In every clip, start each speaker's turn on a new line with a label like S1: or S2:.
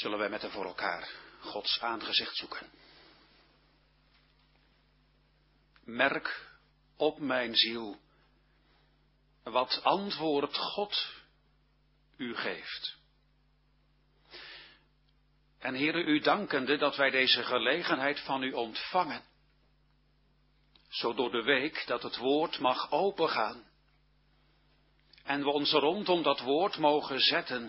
S1: Zullen wij met en voor elkaar Gods aangezicht zoeken. Merk op mijn ziel wat antwoord God u geeft. En Heere, u dankende dat wij deze gelegenheid van u ontvangen, zo door de week dat het woord mag opengaan en we ons rondom dat woord mogen zetten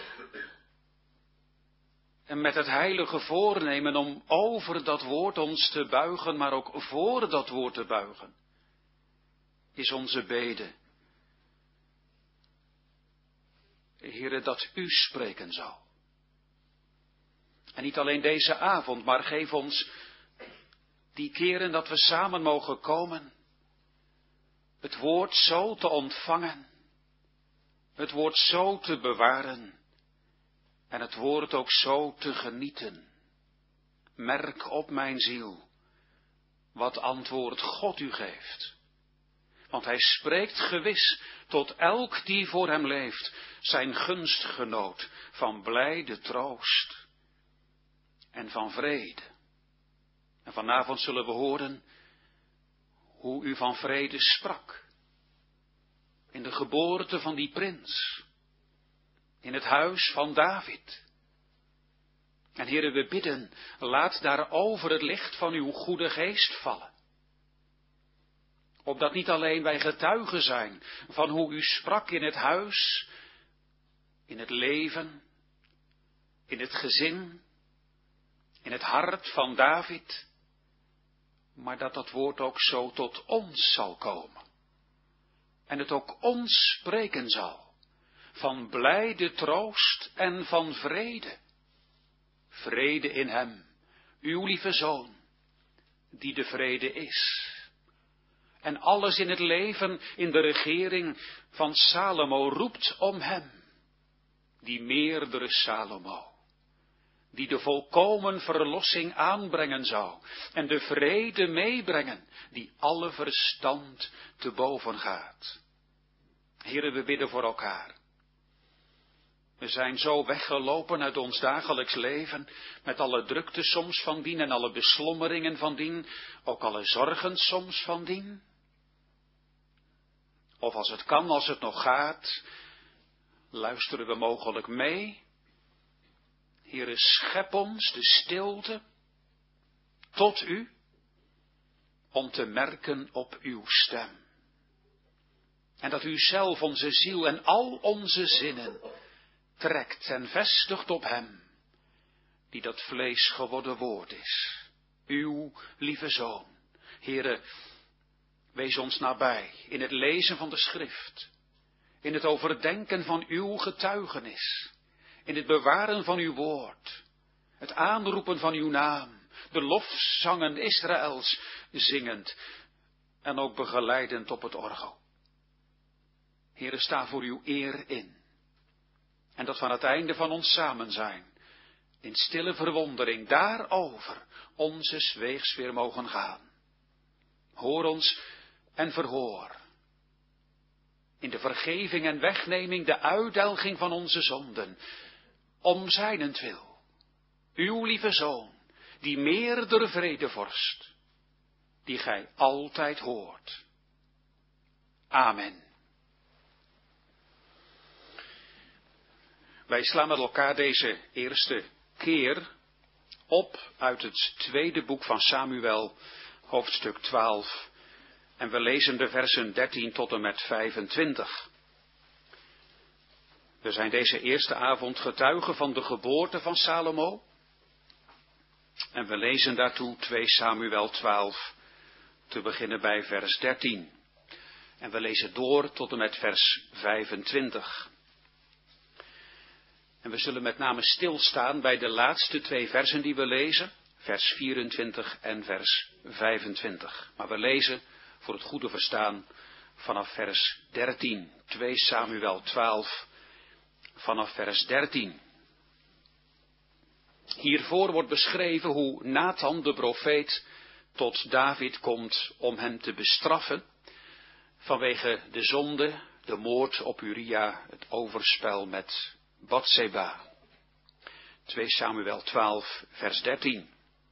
S1: en met het heilige voornemen om over dat woord ons te buigen, maar ook voor dat woord te buigen, is onze bede. Heere, dat u spreken zal. En niet alleen deze avond, maar geef ons die keren dat we samen mogen komen, het woord zo te ontvangen, het woord zo te bewaren en het woord ook zo te genieten. Merk op mijn ziel wat antwoord God u geeft. Want hij spreekt gewis tot elk die voor hem leeft, zijn gunstgenoot van blijde troost en van vrede. En vanavond zullen we horen hoe u van vrede sprak. In de geboorte van die prins. In het huis van David. En Heere, we bidden, laat daarover het licht van uw goede geest vallen. Opdat niet alleen wij getuigen zijn van hoe u sprak in het huis, in het leven, in het gezin, in het hart van David, maar dat dat woord ook zo tot ons zal komen. En het ook ons spreken zal van blijde troost en van vrede. Vrede in hem, uw lieve Zoon, die de vrede is. En alles in het leven, in de regering van Salomo roept om hem, die meerdere Salomo, die de volkomen verlossing aanbrengen zou en de vrede meebrengen, die alle verstand te boven gaat. Heere, we bidden voor elkaar. We zijn zo weggelopen uit ons dagelijks leven, met alle drukte soms van dien en alle beslommeringen van dien, ook alle zorgen soms van dien. Of als het kan, als het nog gaat, luisteren we mogelijk mee. Heere, schep ons de stilte tot u, om te merken op uw stem. En dat u zelf onze ziel en al onze zinnen trekt en vestigt op hem, die dat vlees geworden woord is. Uw lieve Zoon. Heere, wees ons nabij in het lezen van de schrift, in het overdenken van uw getuigenis, in het bewaren van uw woord, het aanroepen van uw naam, de lofzangen Israëls zingend en ook begeleidend op het orgel. Heere, sta voor uw eer in. En dat van het einde van ons samen zijn, in stille verwondering daarover onze weegs weer mogen gaan. Hoor ons en verhoor. In de vergeving en wegneming, de uitdelging van onze zonden, om zijnentwil, uw lieve Zoon, die meerdere vredevorst, die gij altijd hoort. Amen. Wij slaan met elkaar deze eerste keer op uit het tweede boek van Samuel, hoofdstuk 12. En we lezen de versen 13 tot en met 25. We zijn deze eerste avond getuigen van de geboorte van Salomo. En we lezen daartoe 2 Samuel 12, te beginnen bij vers 13. En we lezen door tot en met vers 25. En we zullen met name stilstaan bij de laatste 2 versen die we lezen, vers 24 en vers 25. Maar we lezen, voor het goede verstaan, vanaf vers 13, 2 Samuel 12, vanaf vers 13. Hiervoor wordt beschreven hoe Nathan de profeet tot David komt om hem te bestraffen vanwege de zonde, de moord op Uria, het overspel met Batseba. 2 Samuel 12, vers 13.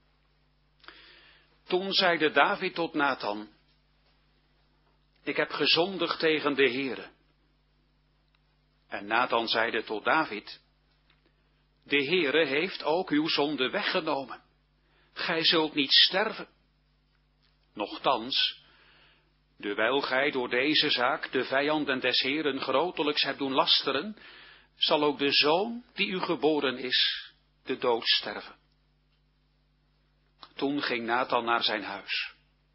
S1: Toen zeide David tot Nathan: ik heb gezondigd tegen de Heere. En Nathan zeide tot David: de Heere heeft ook uw zonde weggenomen. Gij zult niet sterven. Nochtans, dewijl gij door deze zaak de vijanden des Heeren grotelijks hebt doen lasteren, zal ook de zoon die u geboren is, de dood sterven. Toen ging Nathan naar zijn huis.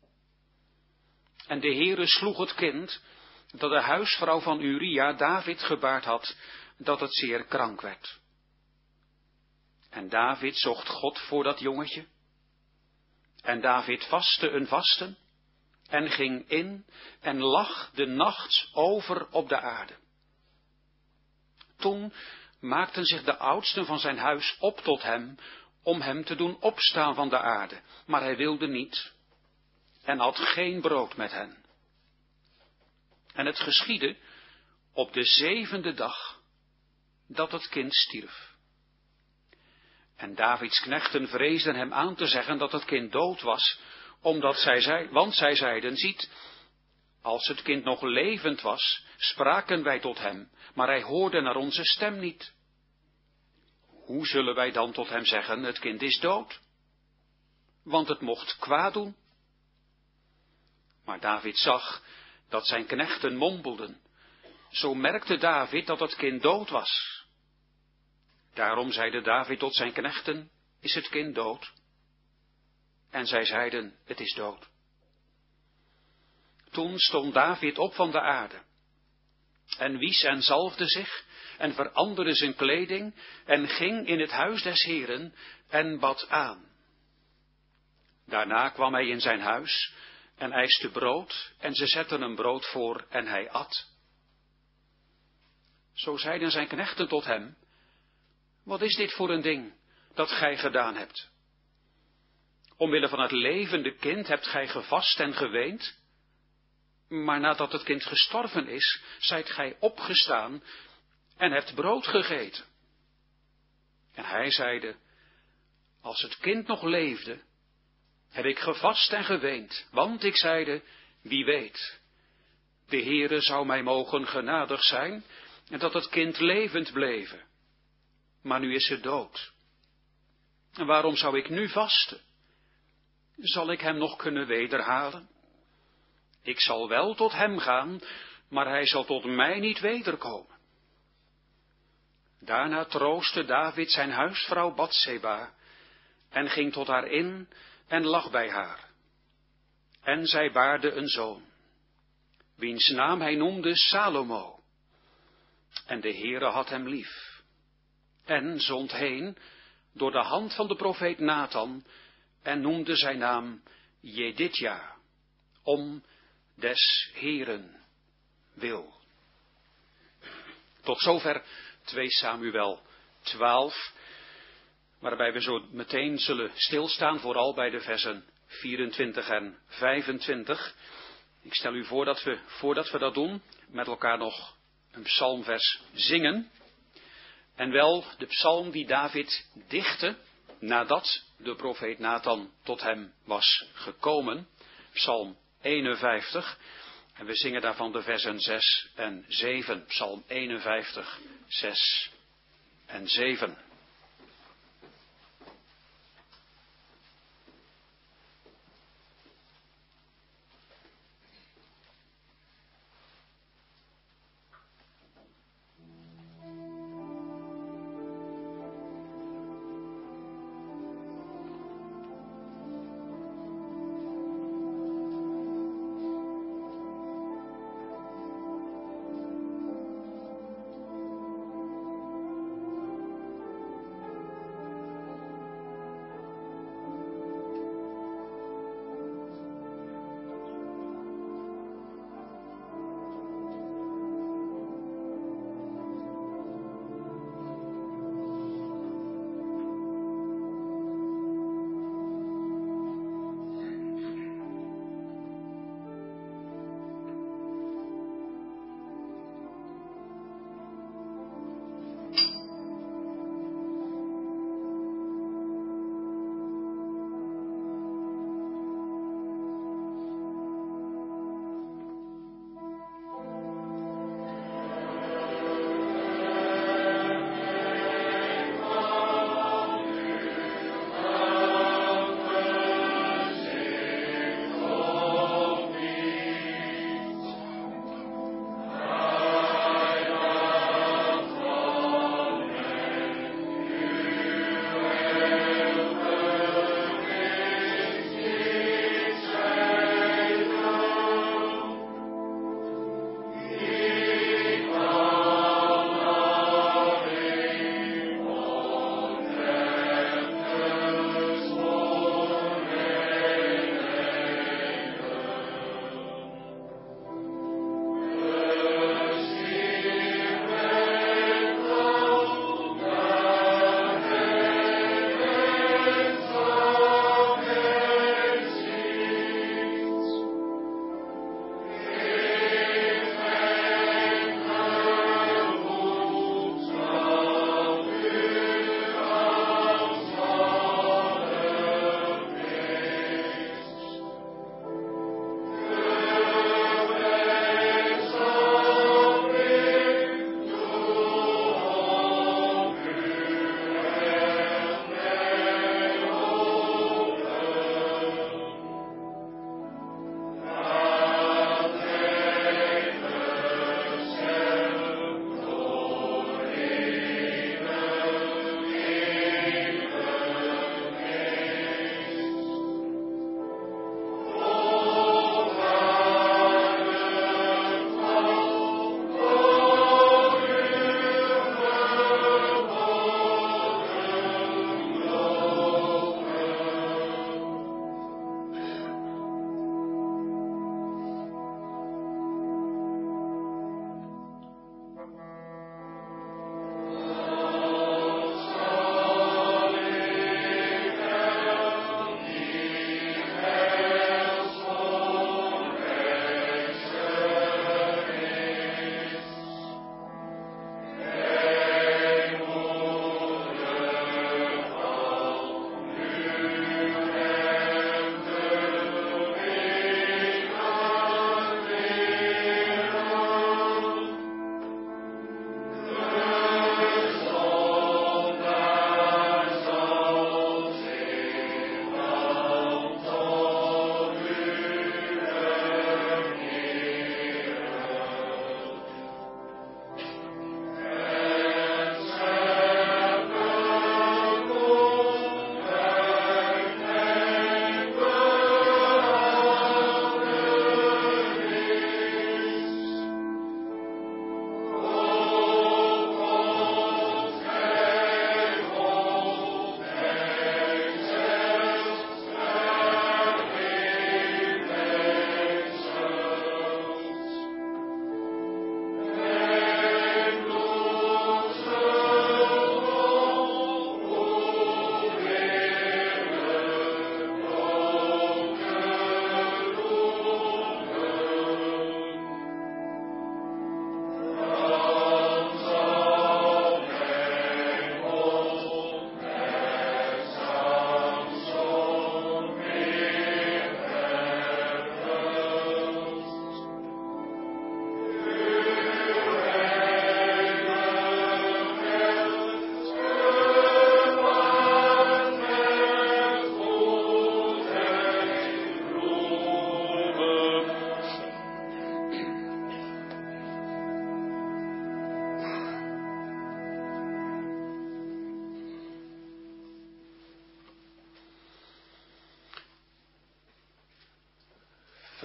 S1: En de Heere sloeg het kind, dat de huisvrouw van Uria David gebaard had, dat het zeer krank werd. En David zocht God voor dat jongetje. En David vastte een vasten, en ging in en lag de nacht over op de aarde. Toen maakten zich de oudsten van zijn huis op tot hem, om hem te doen opstaan van de aarde, maar hij wilde niet, en had geen brood met hen. En het geschiedde op de 7e dag, dat het kind stierf. En Davids knechten vreesden hem aan te zeggen dat het kind dood was, want zij zeiden: ziet, als het kind nog levend was, spraken wij tot hem, maar hij hoorde naar onze stem niet. Hoe zullen wij dan tot hem zeggen: het kind is dood? Want het mocht kwaad doen. Maar David zag dat zijn knechten mompelden. Zo merkte David dat het kind dood was. Daarom zeide David tot zijn knechten: is het kind dood? En zij zeiden: het is dood. Toen stond David op van de aarde, en wies en zalfde zich, en veranderde zijn kleding, en ging in het huis des Heeren, en bad aan. Daarna kwam hij in zijn huis, en eiste brood, en ze zetten hem brood voor, en hij at. Zo zeiden zijn knechten tot hem: wat is dit voor een ding, dat gij gedaan hebt? Omwille van het levende kind hebt gij gevast en geweend, maar nadat het kind gestorven is, zijt gij opgestaan en hebt brood gegeten. En hij zeide: als het kind nog leefde, heb ik gevast en geweend, want ik zeide: wie weet, de Heere zou mij mogen genadig zijn, en dat het kind levend bleven. Maar nu is het dood. En waarom zou ik nu vasten? Zal ik hem nog kunnen wederhalen? Ik zal wel tot hem gaan, maar hij zal tot mij niet wederkomen. Daarna troostte David zijn huisvrouw Batseba, en ging tot haar in en lag bij haar. En zij baarde een zoon, wiens naam hij noemde Salomo. En de Heere had hem lief, en zond heen door de hand van de profeet Nathan, en noemde zijn naam Jedidja, om des Heeren wil. Tot zover 2 Samuel 12, waarbij we zo meteen zullen stilstaan, vooral bij de versen 24 en 25. Ik stel u voor dat we, voordat we dat doen, met elkaar nog een psalmvers zingen. En wel de psalm die David dichtte nadat de profeet Nathan tot hem was gekomen. Psalm 51. En we zingen daarvan de versen 6 en 7. Psalm 51, 6 en 7.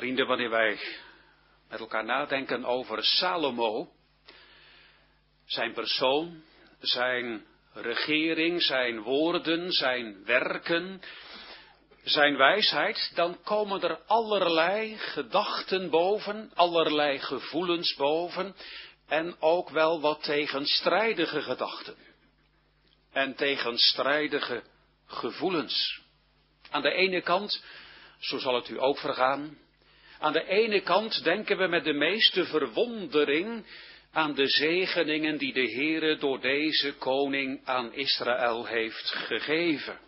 S1: Vrienden, wanneer wij met elkaar nadenken over Salomo, zijn persoon, zijn regering, zijn woorden, zijn werken, zijn wijsheid, dan komen er allerlei gedachten boven, allerlei gevoelens boven en ook wel wat tegenstrijdige gedachten en tegenstrijdige gevoelens. Aan de ene kant, zo zal het u ook vergaan, aan de ene kant denken we met de meeste verwondering aan de zegeningen die de Heere door deze koning aan Israël heeft gegeven.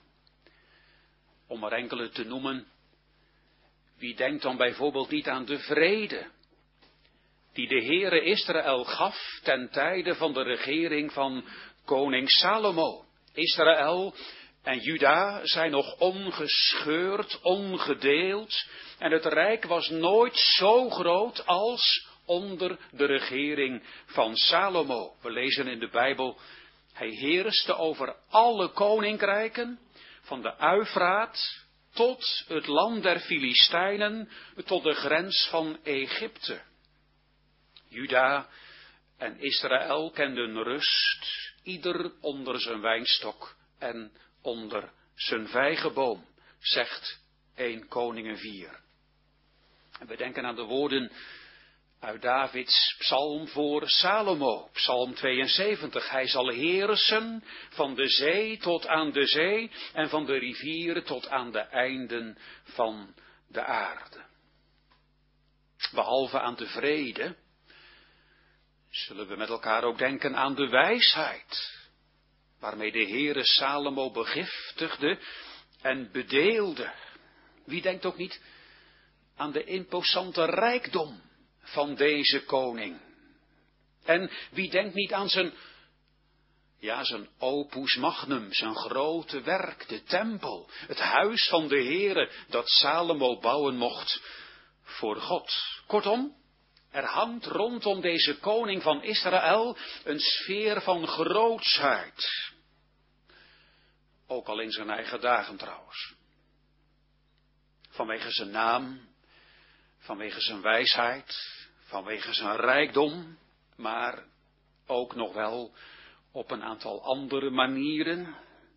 S1: Om er enkele te noemen, wie denkt dan bijvoorbeeld niet aan de vrede die de Heere Israël gaf ten tijde van de regering van koning Salomo. Israël en Juda zijn nog ongescheurd, ongedeeld en het rijk was nooit zo groot als onder de regering van Salomo. We lezen in de Bijbel, hij heerste over alle koninkrijken, van de Uifraat tot het land der Filistijnen, tot de grens van Egypte. Juda en Israël kenden rust, ieder onder zijn wijnstok en onder zijn vijgenboom, zegt 1 Koningen 4. En we denken aan de woorden uit Davids psalm voor Salomo, psalm 72. Hij zal heersen van de zee tot aan de zee en van de rivieren tot aan de einden van de aarde. Behalve aan de vrede, zullen we met elkaar ook denken aan de wijsheid, waarmee de Heere Salomo begiftigde en bedeelde. Wie denkt ook niet aan de imposante rijkdom van deze koning? En wie denkt niet aan zijn opus magnum, zijn grote werk, de tempel, het huis van de Heere dat Salomo bouwen mocht voor God. Kortom, er hangt rondom deze koning van Israël een sfeer van grootsheid. Ook al in zijn eigen dagen trouwens. Vanwege zijn naam, vanwege zijn wijsheid, vanwege zijn rijkdom, maar ook nog wel op een aantal andere manieren.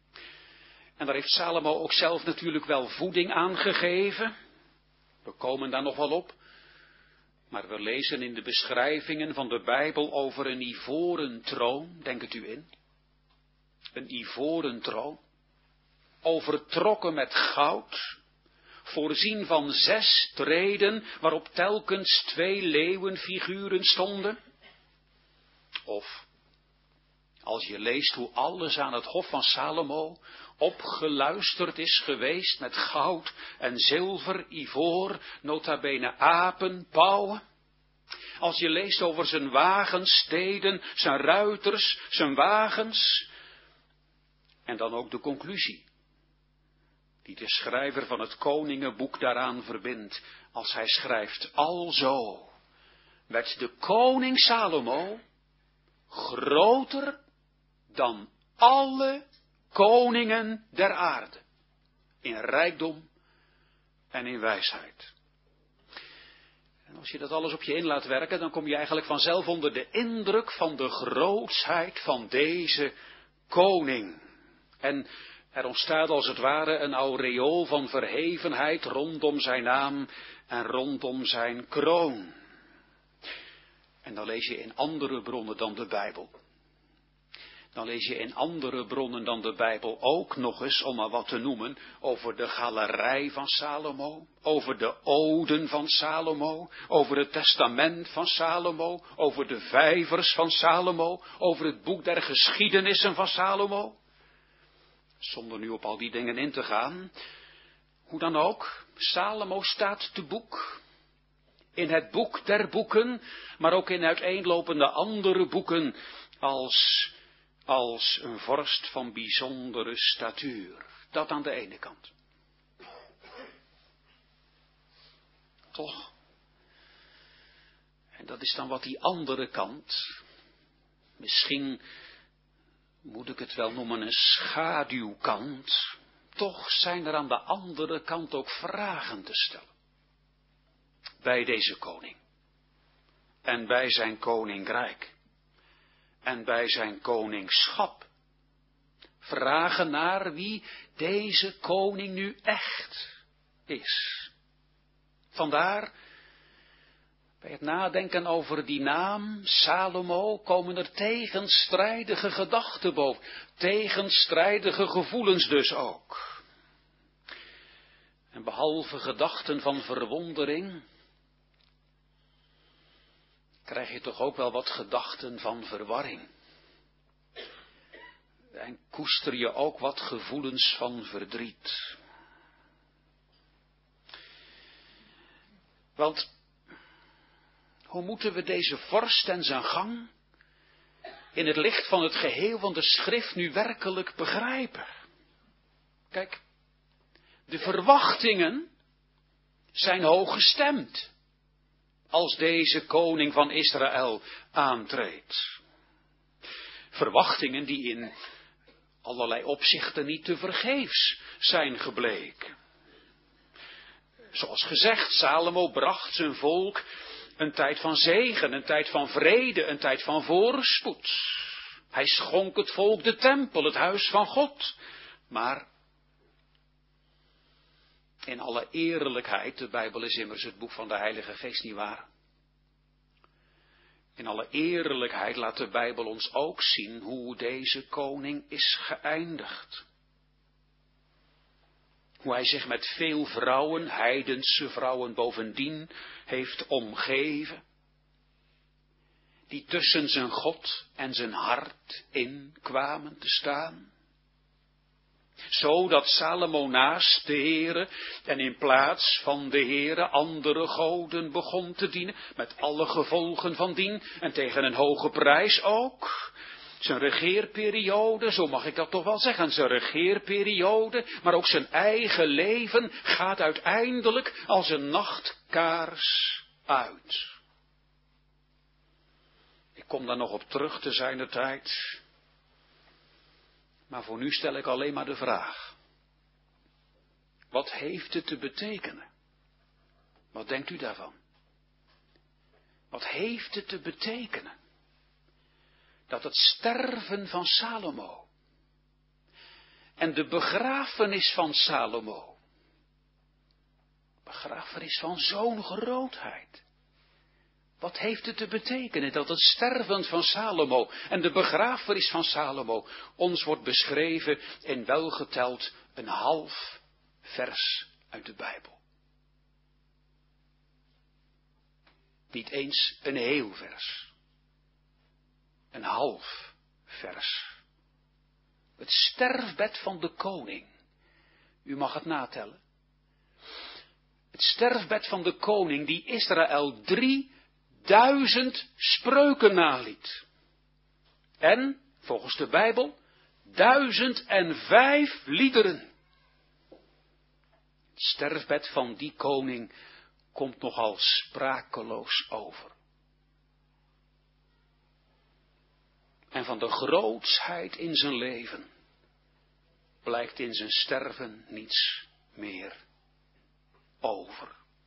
S1: En daar heeft Salomo ook zelf natuurlijk wel voeding aan gegeven. We komen daar nog wel op. Maar we lezen in de beschrijvingen van de Bijbel over een ivoren troon, denk het u in? Een ivoren troon, overtrokken met goud, voorzien van 6 treden, waarop telkens 2 leeuwenfiguren stonden. Of, als je leest hoe alles aan het hof van Salomo opgeluisterd is geweest met goud en zilver, ivoor, nota bene apen, pauwen. Als je leest over zijn wagens, steden, zijn ruiters, zijn wagens. En dan ook de conclusie, die de schrijver van het Koningenboek daaraan verbindt, als hij schrijft, alzo werd de koning Salomo groter dan alle koningen der aarde, in rijkdom en in wijsheid. En als je dat alles op je in laat werken, dan kom je eigenlijk vanzelf onder de indruk van de grootsheid van deze koning. En er ontstaat als het ware een aureool van verhevenheid rondom zijn naam en rondom zijn kroon. En dan lees je in andere bronnen dan de Bijbel. Dan lees je in andere bronnen dan de Bijbel ook nog eens, om maar wat te noemen, over de galerij van Salomo, over de oden van Salomo, over het testament van Salomo, over de vijvers van Salomo, over het boek der geschiedenissen van Salomo. Zonder nu op al die dingen in te gaan, hoe dan ook, Salomo staat te boek. In het boek der boeken, maar ook in uiteenlopende andere boeken als een vorst van bijzondere statuur. Dat aan de ene kant. Toch? En dat is dan wat die andere kant, misschien moet ik het wel noemen een schaduwkant. Toch zijn er aan de andere kant ook vragen te stellen. bij deze koning. En bij zijn koninkrijk. En bij zijn koningschap. Vragen naar wie deze koning nu echt is. Vandaar, bij het nadenken over die naam, Salomo, komen er tegenstrijdige gedachten boven. Tegenstrijdige gevoelens dus ook. En behalve gedachten van verwondering, krijg je toch ook wel wat gedachten van verwarring. En koester je ook wat gevoelens van verdriet. Want hoe moeten we deze vorst en zijn gang in het licht van het geheel van de schrift nu werkelijk begrijpen? Kijk, de verwachtingen zijn hoog gestemd als deze koning van Israël aantreedt. Verwachtingen die in allerlei opzichten niet tevergeefs zijn gebleken. Zoals gezegd, Salomo bracht zijn volk een tijd van zegen, een tijd van vrede, een tijd van voorspoed. Hij schonk het volk de tempel, het huis van God. Maar in alle eerlijkheid, de Bijbel is immers het boek van de Heilige Geest, nietwaar? In alle eerlijkheid laat de Bijbel ons ook zien hoe deze koning is geëindigd. Hoe hij zich met veel vrouwen, heidense vrouwen bovendien, heeft omgeven. Die tussen zijn God en zijn hart in kwamen te staan. Zodat Salomo naast de Heere en in plaats van de Heere andere goden begon te dienen. Met alle gevolgen van dien en tegen een hoge prijs ook. Zijn regeerperiode, zo mag ik dat toch wel zeggen, zijn regeerperiode, maar ook zijn eigen leven gaat uiteindelijk als een nachtkaars uit. Ik kom daar nog op terug te zijner tijd. Maar voor nu stel ik alleen maar de vraag. Wat heeft het te betekenen? Wat denkt u daarvan? Wat heeft het te betekenen? Dat het sterven van Salomo en de begrafenis van Salomo, begrafenis van zo'n grootheid. Wat heeft het te betekenen dat het sterven van Salomo en de begrafenis van Salomo ons wordt beschreven in welgeteld een half vers uit de Bijbel. Niet eens een heel vers. Een half vers. Het sterfbed van de koning. U mag het natellen. Het sterfbed van de koning die Israël 3000 spreuken naliet. En, volgens de Bijbel, 1005 liederen. Het sterfbed van die koning komt nogal sprakeloos over. En van de grootsheid in zijn leven blijkt in zijn sterven niets meer over.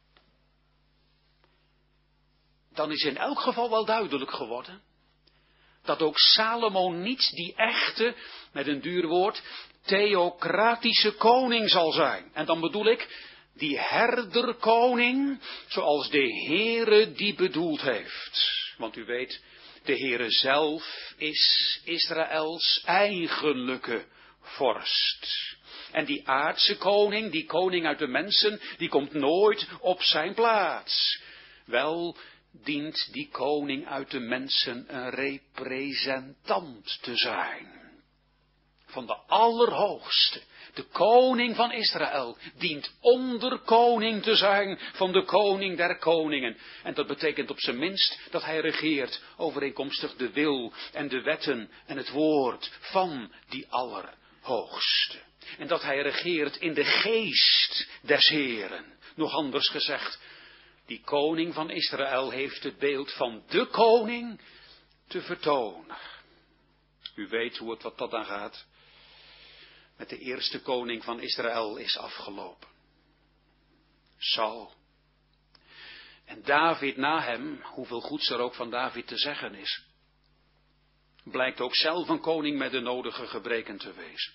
S1: Dan is in elk geval wel duidelijk geworden dat ook Salomo niet die echte, met een duur woord, theocratische koning zal zijn. En dan bedoel ik die herderkoning zoals de Heere die bedoeld heeft. Want u weet, de Heere zelf is Israëls eigenlijke vorst. En die aardse koning, die koning uit de mensen, die komt nooit op zijn plaats. Wel dient die koning uit de mensen een representant te zijn. Van de Allerhoogste, de koning van Israël, dient onderkoning te zijn van de koning der koningen. En dat betekent op zijn minst dat hij regeert overeenkomstig de wil en de wetten en het woord van die Allerhoogste. En dat hij regeert in de geest des Heeren. Nog anders gezegd, die koning van Israël heeft het beeld van de koning te vertonen. U weet hoe het wat dat dan gaat. Met de eerste koning van Israël is afgelopen. Saul. En David na hem, hoeveel goeds er ook van David te zeggen is, blijkt ook zelf een koning met de nodige gebreken te wezen.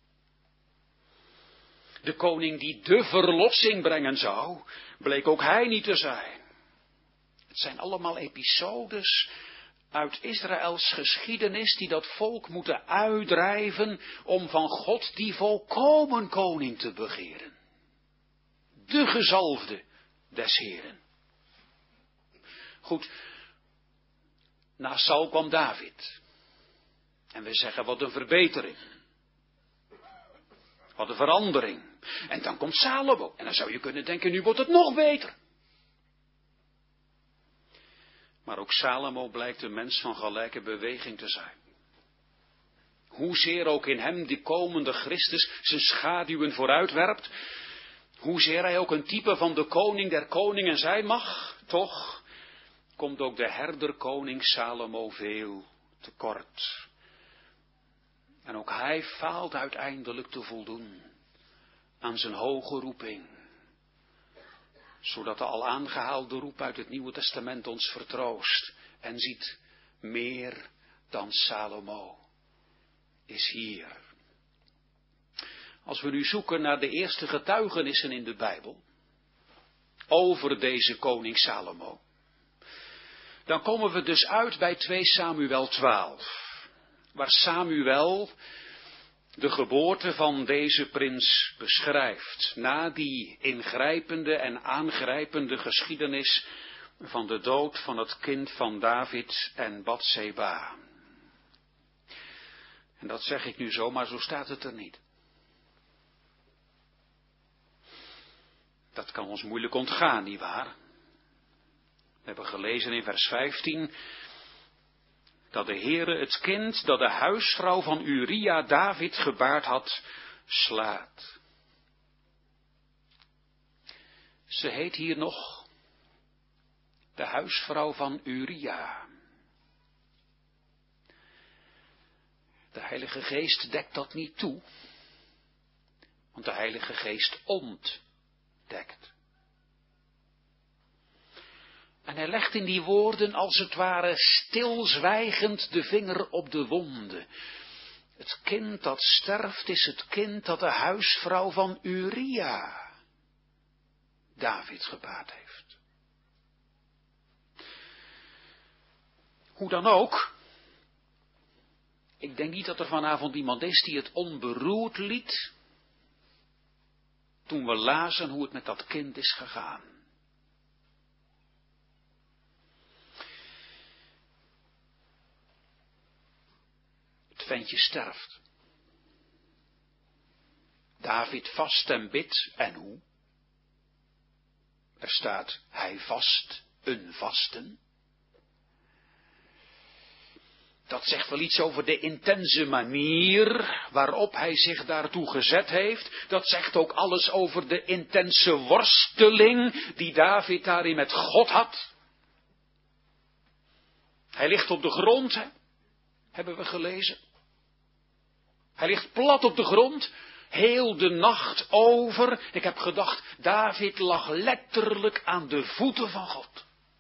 S1: De koning die de verlossing brengen zou, bleek ook hij niet te zijn. Het zijn allemaal episodes uit Israëls geschiedenis die dat volk moeten uitdrijven om van God die volkomen koning te begeren. De gezalfde des Heren. Goed, na Saul kwam David. En we zeggen wat een verbetering. Wat een verandering. En dan komt Salomo. En dan zou je kunnen denken, nu wordt het nog beter. Maar ook Salomo blijkt een mens van gelijke beweging te zijn. Hoezeer ook in hem die komende Christus zijn schaduwen vooruitwerpt. Hoezeer hij ook een type van de koning der koningen zijn mag. Toch komt ook de herderkoning Salomo veel tekort. En ook hij faalt uiteindelijk te voldoen aan zijn hoge roeping. Zodat de al aangehaalde roep uit het Nieuwe Testament ons vertroost. En ziet, meer dan Salomo is hier. Als we nu zoeken naar de eerste getuigenissen in de Bijbel over deze koning Salomo, dan komen we dus uit bij 2 Samuel 12. Waar Samuel de geboorte van deze prins beschrijft. Na die ingrijpende en aangrijpende geschiedenis van de dood van het kind van David en Batseba. En dat zeg ik nu zo, maar zo staat het er niet. Dat kan ons moeilijk ontgaan, nietwaar? We hebben gelezen in vers 15... dat de Heere het kind dat de huisvrouw van Uria David gebaard had, slaat. Ze heet hier nog de huisvrouw van Uria. De Heilige Geest dekt dat niet toe, want de Heilige Geest ontdekt. En hij legt in die woorden als het ware stilzwijgend de vinger op de wonde. Het kind dat sterft is het kind dat de huisvrouw van Uria David gebaard heeft. Hoe dan ook, ik denk niet dat er vanavond iemand is die het onberoerd liet toen we lazen hoe het met dat kind is gegaan. Ventje sterft. David vast en bidt, en hoe? Er staat, hij vast een vasten. Dat zegt wel iets over de intense manier waarop hij zich daartoe gezet heeft. Dat zegt ook alles over de intense worsteling die David daarin met God had. Hij ligt op de grond, hebben we gelezen. Hij ligt plat op de grond, heel de nacht over. Ik heb gedacht, David lag letterlijk aan de voeten van God.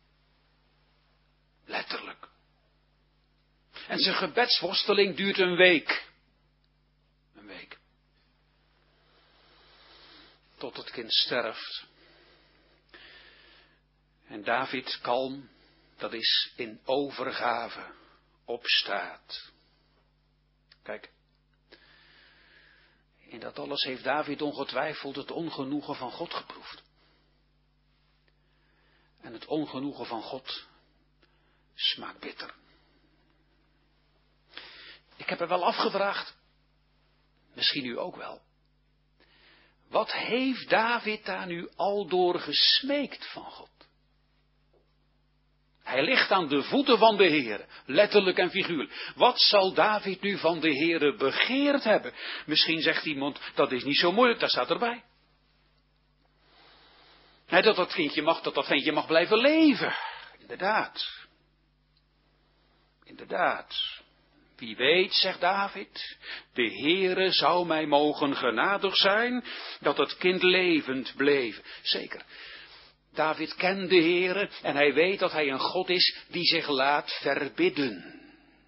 S1: Letterlijk. En zijn gebedsworsteling duurt een week. Een week. Tot het kind sterft. En David kalm, dat is in overgave, opstaat. Kijk. In dat alles heeft David ongetwijfeld het ongenoegen van God geproefd. En het ongenoegen van God smaakt bitter. Ik heb er wel afgevraagd, misschien u ook wel. Wat heeft David daar nu aldoor gesmeekt van God? Hij ligt aan de voeten van de Heere, letterlijk en figuurlijk. Wat zal David nu van de Heere begeerd hebben? Misschien zegt iemand, dat is niet zo moeilijk, dat staat erbij. Dat ventje mag blijven leven. Inderdaad. Inderdaad. Wie weet, zegt David, de Heere zou mij mogen genadig zijn, dat het kind levend bleef. Zeker. David kent de Heere en hij weet dat hij een God is die zich laat verbidden.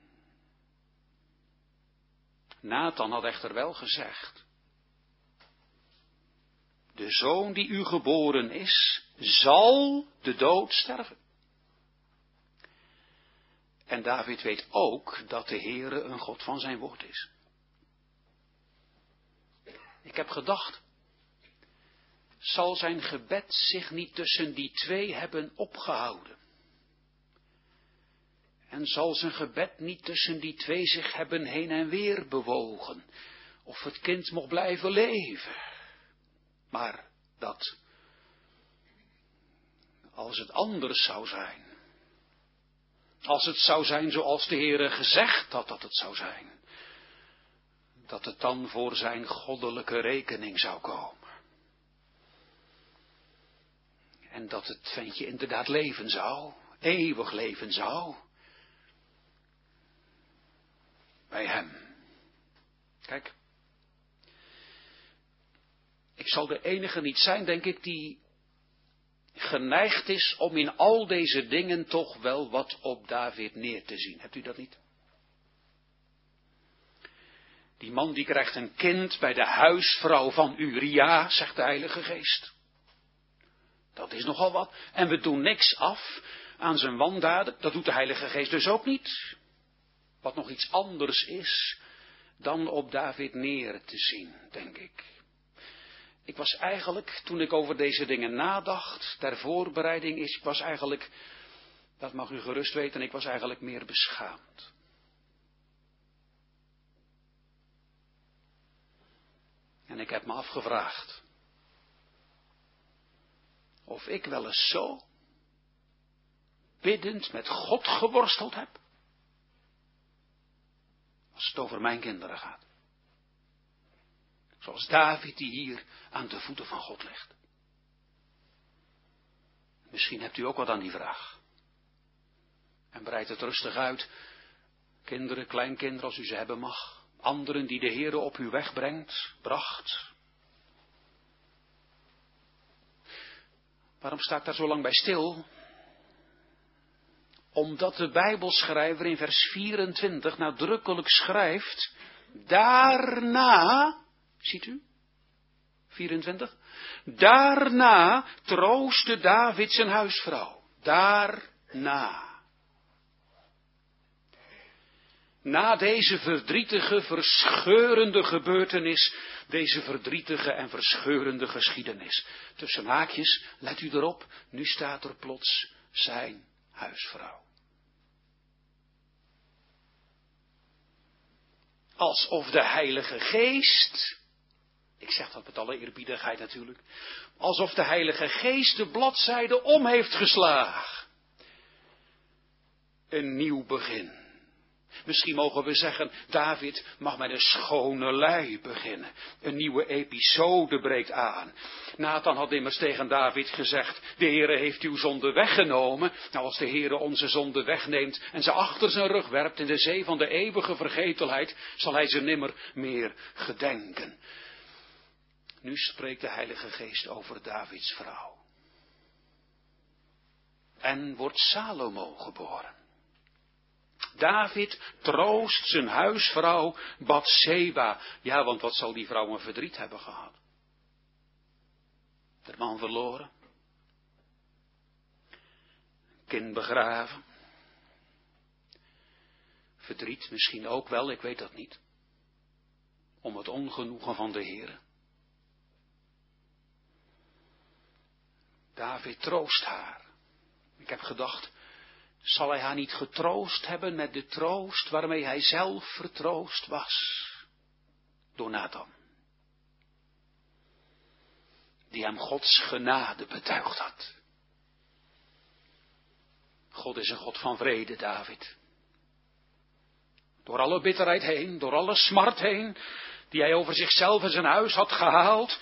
S1: Nathan had echter wel gezegd: de zoon die u geboren is, zal de dood sterven. En David weet ook dat de Heere een God van zijn woord is. Ik heb gedacht, zal zijn gebed zich niet tussen die twee hebben opgehouden? En zal zijn gebed niet tussen die twee zich hebben heen en weer bewogen? Of het kind mocht blijven leven? Maar dat, als het anders zou zijn, als het zou zijn zoals de Heere gezegd had dat het zou zijn, dat het dan voor zijn goddelijke rekening zou komen. En dat het ventje inderdaad leven zou, eeuwig leven zou, bij hem. Kijk, ik zal de enige niet zijn, denk ik, die geneigd is om in al deze dingen toch wel wat op David neer te zien. Hebt u dat niet? Die man die krijgt een kind bij de huisvrouw van Uria, zegt de Heilige Geest. Dat is nogal wat. En we doen niks af aan zijn wandaden. Dat doet de Heilige Geest dus ook niet. Wat nog iets anders is dan op David neer te zien, denk ik. Ik was eigenlijk, toen ik over deze dingen nadacht, ter voorbereiding is, ik was eigenlijk, dat mag u gerust weten, ik was eigenlijk meer beschaamd. En ik heb me afgevraagd of ik wel eens zo biddend met God geworsteld heb, als het over mijn kinderen gaat. Zoals David die hier aan de voeten van God ligt. Misschien hebt u ook wat aan die vraag. En breidt het rustig uit. Kinderen, kleinkinderen als u ze hebben mag. Anderen die de Heere op u weg bracht. Waarom sta ik daar zo lang bij stil? Omdat de Bijbelschrijver in vers 24 nadrukkelijk schrijft, daarna, ziet u, 24, daarna troostte David zijn huisvrouw. Daarna. Na deze verdrietige, verscheurende gebeurtenis, deze verdrietige en verscheurende geschiedenis. Tussen haakjes, let u erop, nu staat er plots zijn huisvrouw. Alsof de Heilige Geest, ik zeg dat met alle eerbiedigheid natuurlijk, alsof de Heilige Geest de bladzijde om heeft geslagen. Een nieuw begin. Misschien mogen we zeggen, David mag met een schone lei beginnen. Een nieuwe episode breekt aan. Nathan had immers tegen David gezegd, de Heere heeft uw zonde weggenomen. Nou, als de Heere onze zonde wegneemt en ze achter zijn rug werpt in de zee van de eeuwige vergetelheid, zal hij ze nimmer meer gedenken. Nu spreekt de Heilige Geest over Davids vrouw. En wordt Salomo geboren. David troost zijn huisvrouw Batseba. Ja, want wat zal die vrouw een verdriet hebben gehad? De man verloren. Kind begraven. Verdriet misschien ook wel, ik weet dat niet. Om het ongenoegen van de Heere. David troost haar. Ik heb gedacht, zal hij haar niet getroost hebben met de troost waarmee hij zelf vertroost was? Door Nathan. Die hem Gods genade betuigd had. God is een God van vrede, David. Door alle bitterheid heen, door alle smart heen, die hij over zichzelf en zijn huis had gehaald.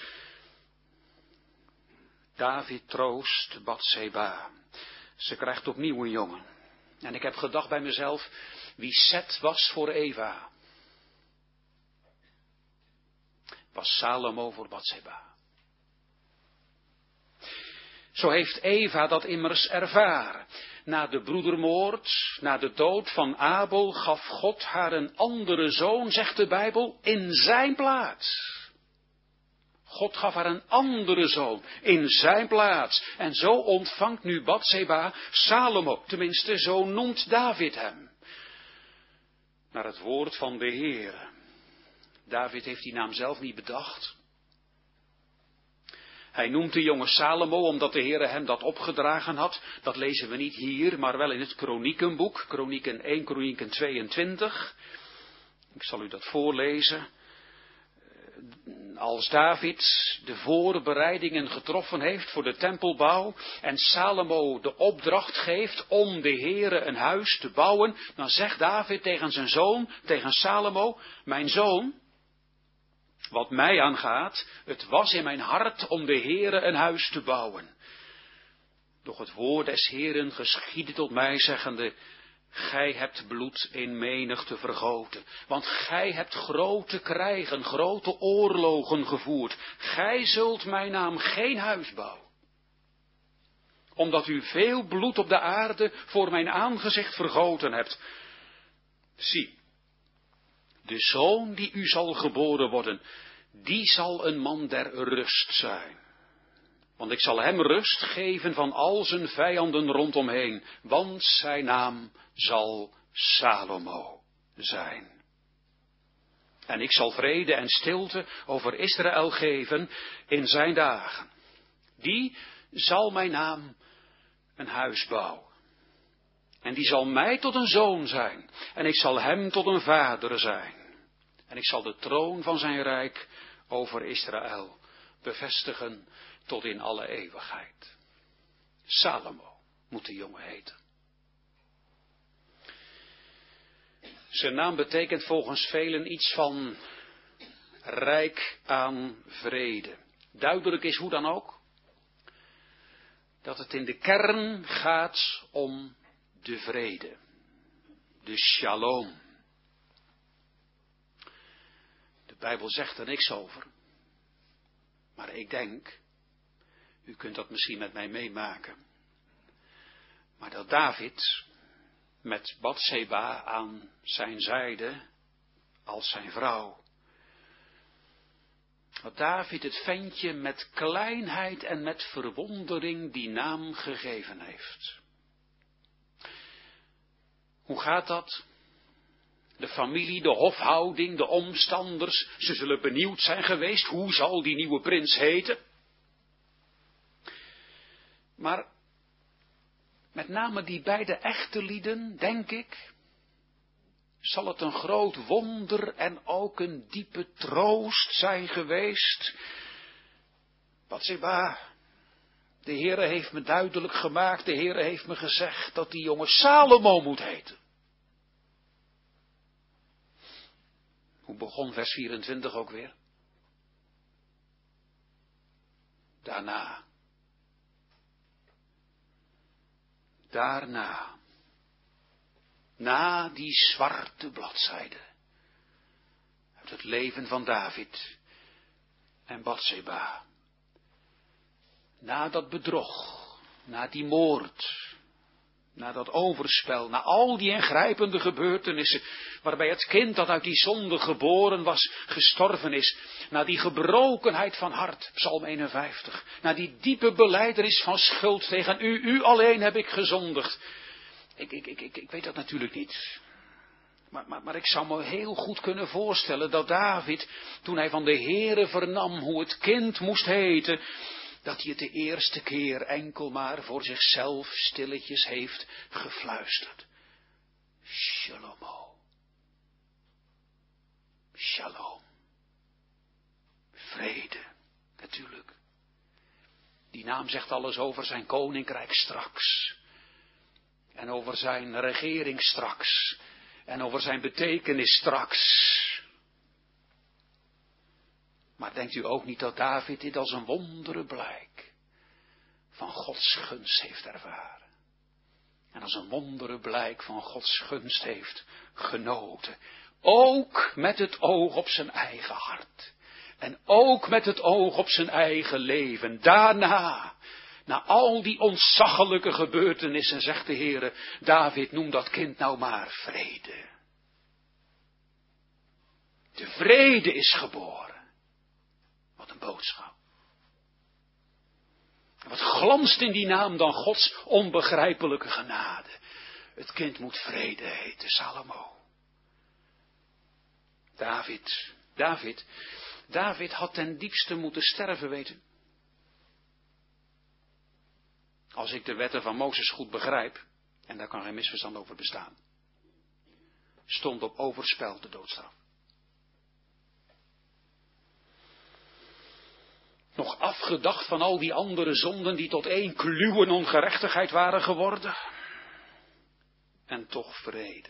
S1: David troost Batseba. Ze krijgt opnieuw een jongen. En ik heb gedacht bij mezelf, wie Set was voor Eva, was Salomo voor Batseba. Zo heeft Eva dat immers ervaren. Na de broedermoord, na de dood van Abel, gaf God haar een andere zoon, zegt de Bijbel, in zijn plaats. God gaf haar een andere zoon in zijn plaats. En zo ontvangt nu Batseba Salomo, tenminste zo noemt David hem. Naar het woord van de Heer. David heeft die naam zelf niet bedacht. Hij noemt de jonge Salomo omdat de Heer hem dat opgedragen had. Dat lezen we niet hier, maar wel in het Kroniekenboek. Kronieken 1, Kronieken 22. Ik zal u dat voorlezen. Als David de voorbereidingen getroffen heeft voor de tempelbouw en Salomo de opdracht geeft om de Heere een huis te bouwen, dan zegt David tegen zijn zoon, tegen Salomo, mijn zoon, wat mij aangaat, het was in mijn hart om de Heere een huis te bouwen. Doch het woord des Heeren geschiedde tot mij, zeggende, gij hebt bloed in menigte vergoten, want gij hebt grote krijgen, grote oorlogen gevoerd. Gij zult mijn naam geen huis bouwen, omdat u veel bloed op de aarde voor mijn aangezicht vergoten hebt. Zie, de zoon die u zal geboren worden, die zal een man der rust zijn. Want ik zal hem rust geven van al zijn vijanden rondomheen, want zijn naam zal Salomo zijn. En ik zal vrede en stilte over Israël geven in zijn dagen. Die zal mijn naam een huis bouwen. En die zal mij tot een zoon zijn. En ik zal hem tot een vader zijn. En ik zal de troon van zijn rijk over Israël bevestigen tot in alle eeuwigheid. Salomo moet de jongen heten. Zijn naam betekent volgens velen iets van rijk aan vrede. Duidelijk is hoe dan ook dat het in de kern gaat om de vrede. De shalom. De Bijbel zegt er niks over. Maar ik denk, u kunt dat misschien met mij meemaken, maar dat David met Batseba aan zijn zijde als zijn vrouw, dat David het ventje met kleinheid en met verwondering die naam gegeven heeft. Hoe gaat dat? De familie, de hofhouding, de omstanders, ze zullen benieuwd zijn geweest, hoe zal die nieuwe prins heten? Maar met name die beide echte lieden, denk ik, zal het een groot wonder en ook een diepe troost zijn geweest. Batseba, de Heere heeft me duidelijk gemaakt, de Heere heeft me gezegd dat die jongen Salomo moet heten. Hoe begon vers 24 ook weer? Daarna, na die zwarte bladzijde uit het leven van David en Batseba, na dat bedrog, na die moord, na dat overspel, na al die ingrijpende gebeurtenissen, waarbij het kind dat uit die zonde geboren was, gestorven is, na die gebrokenheid van hart, Psalm 51, na die diepe belijdenis van schuld tegen u alleen heb ik gezondigd. Ik weet dat natuurlijk niet. Maar ik zou me heel goed kunnen voorstellen dat David, toen hij van de Heere vernam hoe het kind moest heten, dat hij het de eerste keer enkel maar voor zichzelf stilletjes heeft gefluisterd. Shalomo. Shalom. Vrede, natuurlijk. Die naam zegt alles over zijn koninkrijk straks. En over zijn regering straks. En over zijn betekenis straks. Maar denkt u ook niet dat David dit als een wondere blijk van Gods gunst heeft ervaren? En als een wondere blijk van Gods gunst heeft genoten. Ook met het oog op zijn eigen hart. En ook met het oog op zijn eigen leven. Daarna, Na al die ontzaglijke gebeurtenissen zegt de Heere, David, noem dat kind nou maar vrede. De vrede is geboren. Wat een boodschap. En wat glanst in die naam dan Gods onbegrijpelijke genade. Het kind moet vrede heten, Salomo. David had ten diepste moeten sterven, weten. Als ik de wetten van Mozes goed begrijp, en daar kan geen misverstand over bestaan, stond op overspel de doodstraf. Nog afgedacht van al die andere zonden die tot één kluwen ongerechtigheid waren geworden. En toch vrede.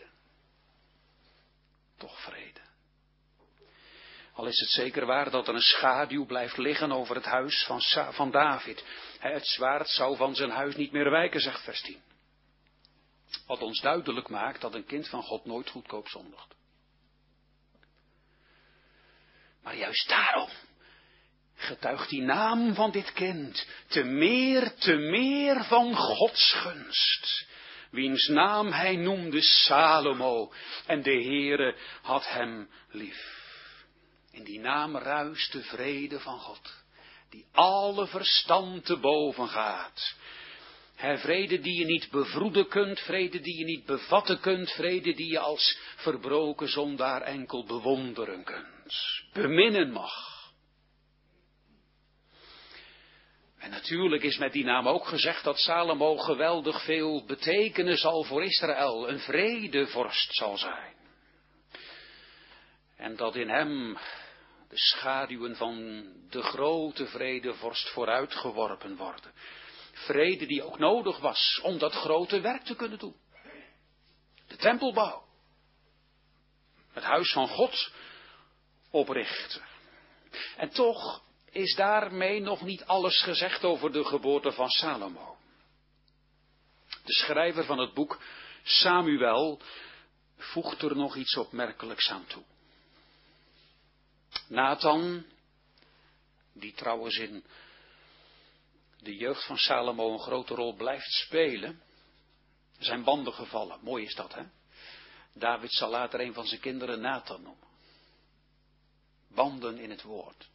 S1: Toch vrede. Al is het zeker waar dat er een schaduw blijft liggen over het huis van David. Het zwaard zou van zijn huis niet meer wijken, zegt vers 10. Wat ons duidelijk maakt dat een kind van God nooit goedkoop zondigt. Maar juist daarom getuigt die naam van dit kind te meer van Gods gunst. Wiens naam hij noemde Salomo en de Heere had hem lief. In die naam ruist de vrede van God, die alle verstand te boven gaat. Vrede die je niet bevroeden kunt, vrede die je niet bevatten kunt, vrede die je als verbroken zondaar enkel bewonderen kunt, beminnen mag. En natuurlijk is met die naam ook gezegd dat Salomo geweldig veel betekenen zal voor Israël, een vredevorst zal zijn. En dat in hem de schaduwen van de grote vredevorst vooruitgeworpen worden. Vrede die ook nodig was om dat grote werk te kunnen doen. De tempelbouw. Het huis van God oprichten. En toch is daarmee nog niet alles gezegd over de geboorte van Salomo. De schrijver van het boek Samuel voegt er nog iets opmerkelijks aan toe. Nathan, die trouwens in de jeugd van Salomo een grote rol blijft spelen, zijn banden gevallen. Mooi is dat, hè? David zal later een van zijn kinderen Nathan noemen. Banden in het woord.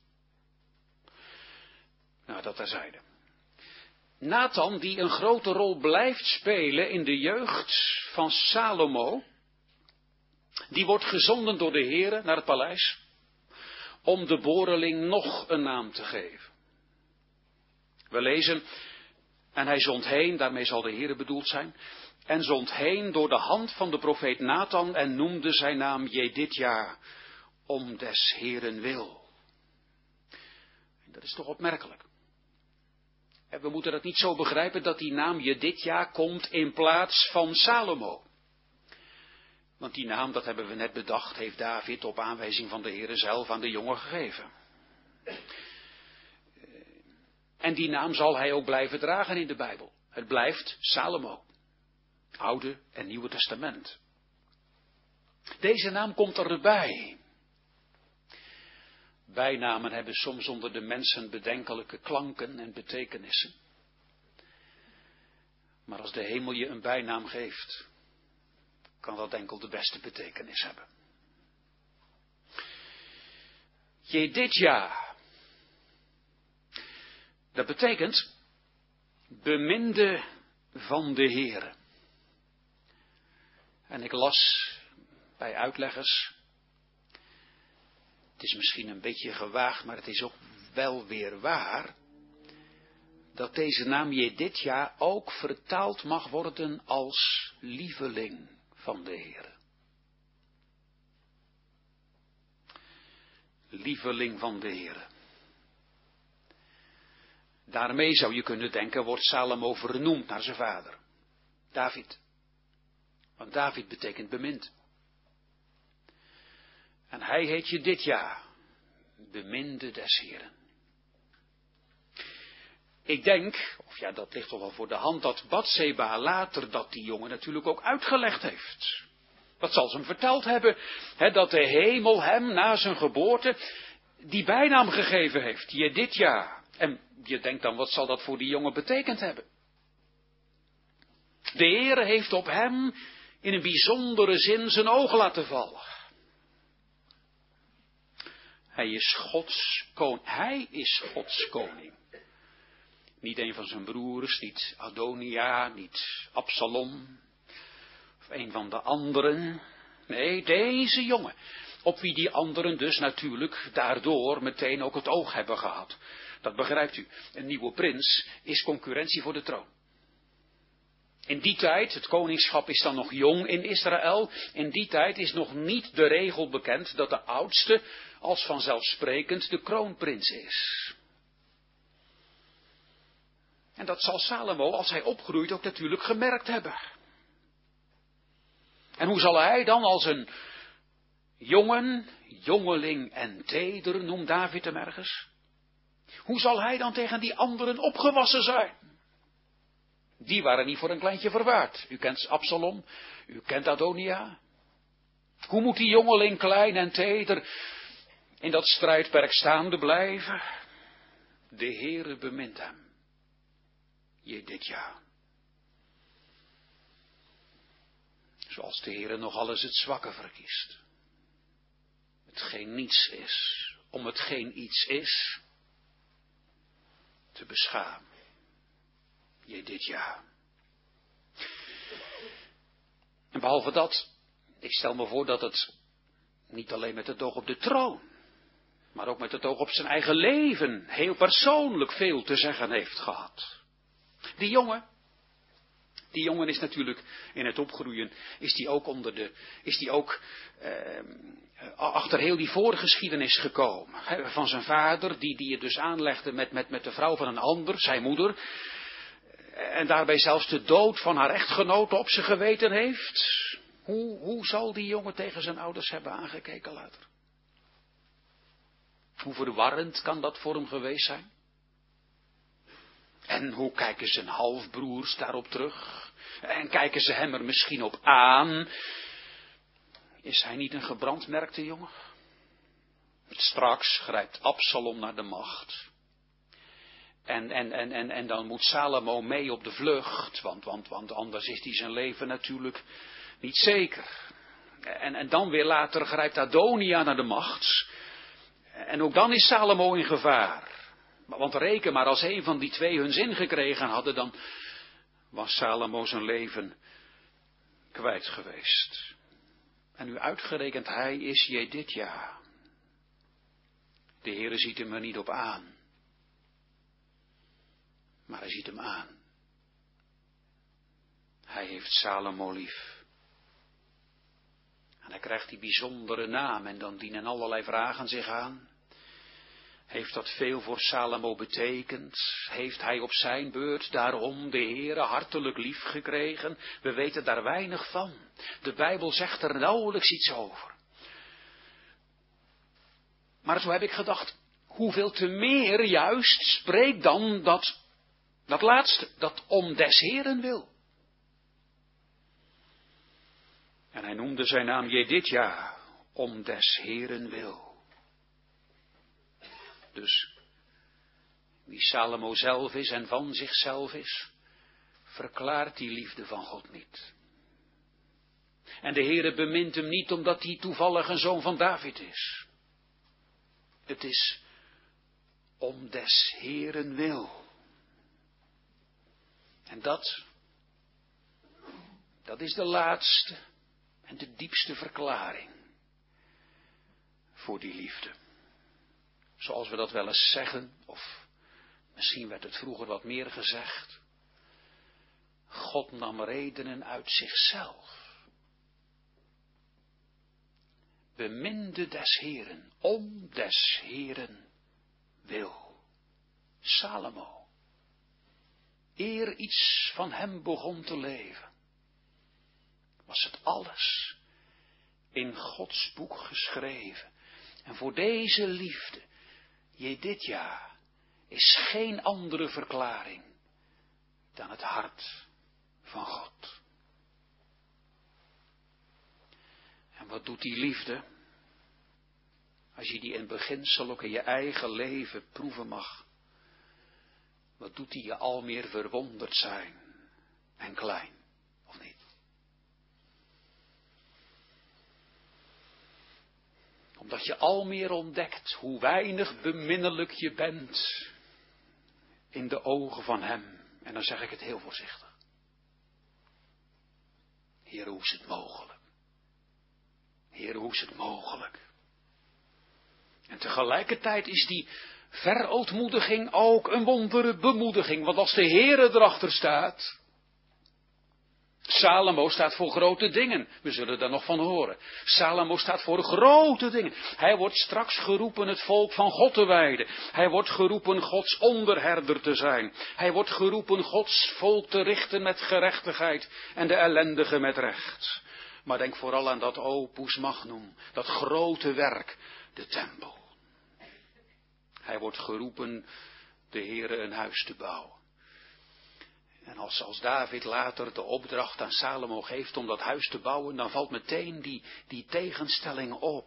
S1: Nou, dat terzijde. Nathan, die een grote rol blijft spelen in de jeugd van Salomo, die wordt gezonden door de Heere naar het paleis om de boreling nog een naam te geven. We lezen, en hij zond heen, daarmee zal de Heere bedoeld zijn, en zond heen door de hand van de profeet Nathan en noemde zijn naam Jedidja, om des Heeren wil. En dat is toch opmerkelijk. En we moeten het niet zo begrijpen dat die naam Jedidja komt in plaats van Salomo. Want die naam, dat hebben we net bedacht, heeft David op aanwijzing van de Heere zelf aan de jongen gegeven. En die naam zal hij ook blijven dragen in de Bijbel. Het blijft Salomo. Oude en Nieuwe Testament. Deze naam komt erbij. Bijnamen hebben soms onder de mensen bedenkelijke klanken en betekenissen. Maar als de hemel je een bijnaam geeft, kan dat enkel de beste betekenis hebben. Jedidja. Dat betekent beminde van de Heere. En ik las bij uitleggers, het is misschien een beetje gewaagd, maar het is ook wel weer waar, dat deze naam Jedidja ook vertaald mag worden als lieveling van de Heere. Lieveling van de Heere. Daarmee zou je kunnen denken, wordt Salomo vernoemd naar zijn vader, David. Want David betekent bemind. En hij heet Jedidja, beminde des Heeren. Ik denk, of ja, dat ligt toch wel voor de hand, dat Batseba later dat die jongen natuurlijk ook uitgelegd heeft. Dat zal ze hem verteld hebben, dat de hemel hem na zijn geboorte die bijnaam gegeven heeft, Jedidja. En Je denkt dan, wat zal dat voor die jongen betekend hebben? De Heere heeft op hem in een bijzondere zin zijn ogen laten vallen. Hij is Gods koning. Niet een van zijn broers, niet Adonia, niet Absalom, of een van de anderen. Nee, deze jongen, op wie die anderen dus natuurlijk daardoor meteen ook het oog hebben gehad. Dat begrijpt u, een nieuwe prins is concurrentie voor de troon. In die tijd, het koningschap is dan nog jong in Israël, in die tijd is nog niet de regel bekend dat de oudste als vanzelfsprekend de kroonprins is. En dat zal Salomo, als hij opgroeit, ook natuurlijk gemerkt hebben. En hoe zal hij dan als een jongeling en teder, noemt David hem ergens, hoe zal hij dan tegen die anderen opgewassen zijn? Die waren niet voor een kleintje verwaard. U kent Absalom, u kent Adonia. Hoe moet die jongeling klein en teder in dat strijdperk staande blijven? De Heere bemint hem. Jedidja. Zoals de Heere nog alles het zwakke verkiest. Hetgeen niets is, om hetgeen iets is, te beschamen. Jedidja. En behalve dat, ik stel me voor dat het niet alleen met het oog op de troon, maar ook met het oog op zijn eigen leven heel persoonlijk veel te zeggen heeft gehad. Die jongen is natuurlijk in het opgroeien, is die ook achter heel die voorgeschiedenis gekomen. Van zijn vader, die het dus aanlegde met de vrouw van een ander, zijn moeder. En daarbij zelfs de dood van haar echtgenote op zijn geweten heeft. Hoe zal die jongen tegen zijn ouders hebben aangekeken later? Hoe verwarrend kan dat voor hem geweest zijn? En hoe kijken zijn halfbroers daarop terug? En kijken ze hem er misschien op aan? Is hij niet een gebrandmerkte jongen? Straks grijpt Absalom naar de macht. En dan moet Salomo mee op de vlucht, want anders is hij zijn leven natuurlijk niet zeker. En dan weer later grijpt Adonia naar de macht. En ook dan is Salomo in gevaar. Want reken maar, als een van die twee hun zin gekregen hadden, dan was Salomo zijn leven kwijt geweest. En nu uitgerekend hij is Jedidja. De Heere ziet hem er niet op aan. Maar hij ziet hem aan. Hij heeft Salomo lief. En hij krijgt die bijzondere naam en dan dienen allerlei vragen zich aan. Heeft dat veel voor Salomo betekend? Heeft hij op zijn beurt daarom de Heere hartelijk lief gekregen? We weten daar weinig van. De Bijbel zegt er nauwelijks iets over. Maar zo heb ik gedacht, hoeveel te meer juist spreekt dan dat laatste, dat om des Heeren wil. En hij noemde zijn naam Jedidja, om des Heeren wil. Dus wie Salomo zelf is en van zichzelf is, verklaart die liefde van God niet. En de Heere bemint hem niet omdat hij toevallig een zoon van David is. Het is om des Heeren wil. En dat is de laatste en de diepste verklaring voor die liefde. Zoals we dat wel eens zeggen, of misschien werd het vroeger wat meer gezegd. God nam redenen uit zichzelf. Beminde des Heeren, om des Heeren wil. Salomo. Eer iets van hem begon te leven, was het alles in Gods boek geschreven. En voor deze liefde, Jedidja, is geen andere verklaring dan het hart van God. En wat doet die liefde? Als je die in beginsel ook in je eigen leven proeven mag. wat doet hij je al meer verwonderd zijn en klein, of niet? Omdat je al meer ontdekt hoe weinig beminnelijk je bent in de ogen van hem. En dan zeg ik het heel voorzichtig. Heer, hoe is het mogelijk? Heer, hoe is het mogelijk? En tegelijkertijd is die verootmoediging ook een wondere bemoediging. Want als de Heer erachter staat. Salomo staat voor grote dingen. We zullen daar nog van horen. Salomo staat voor grote dingen. Hij wordt straks geroepen het volk van God te wijden. Hij wordt geroepen Gods onderherder te zijn. Hij wordt geroepen Gods volk te richten met gerechtigheid en de ellendigen met recht. Maar denk vooral aan dat opus magnum, dat grote werk, de tempel. Hij wordt geroepen de Heere een huis te bouwen. En als David later de opdracht aan Salomo geeft om dat huis te bouwen, dan valt meteen die tegenstelling op.